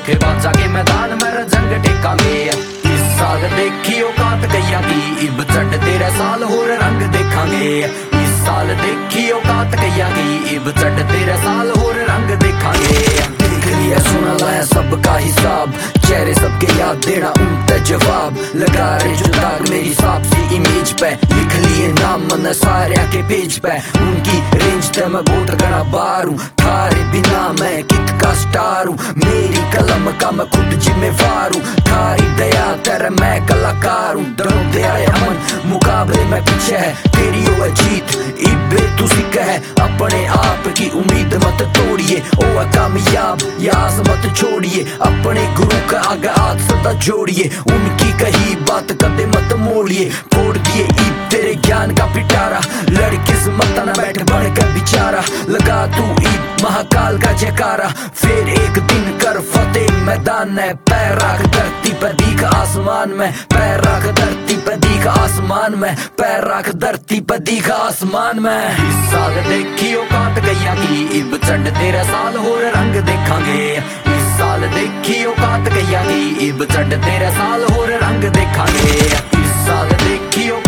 धोखेबाजा के मैदान में जंग टेकांगे। इस साल देखी औकात कैया की, इब चढ़ तेरा साल होर रंग देखांगे। इस साल देखी औकात कैया की, इब चढ़ तेरा साल होर रंग देखांगे। देख लिया सुना लाया सबका हिसाब, चेहरे सबके याद देना उनका जवाब। लगा रहे जो दाग मेरी सांप सी इमेज पे, लिख लिए नाम मन सारे के पेज पे। उनकी रेंज ते मैं बहुत गड़ा बार हूँ, थारे बिना मैं किक का स्टार हूँ। मेरी कलम का मैं खुद जिम्मेवार हूँ, थारी दया तेरे मैं कलाकार हूँ। डरते आए मन मुकाबले में पीछे है, तेरी ओ जीत इबे तुसी कह। अपने आप की उम्मीद मत तोड़िए, ओ कामयाब यास मत छोड़िए। अपने गुरु का आगे हाथ सदा जोड़िए, उनकी कही बात कदे मत मोड़िए। फोड़ दिए ईब तेरे ज्ञान का पिटारा, लड़के से मत ना बैठ बढ़कर बिचारा। लगा तू ईब महाकाल का जयकारा, फिर एक दिन कर फतेह मैदान में। पैर रख धरती पर दिख आसमान में, पैर रख धरती पर दिख आसमान में, पैर रख धरती पर दिख आसमान में। इस साल देखी औकात कैया की, इब चढ़ तेरा साल होर रंग देखांगे। इस साल देखी औकात कैया की, इब चढ़ तेरा साल होर रंग देखांगे। इस साल देखी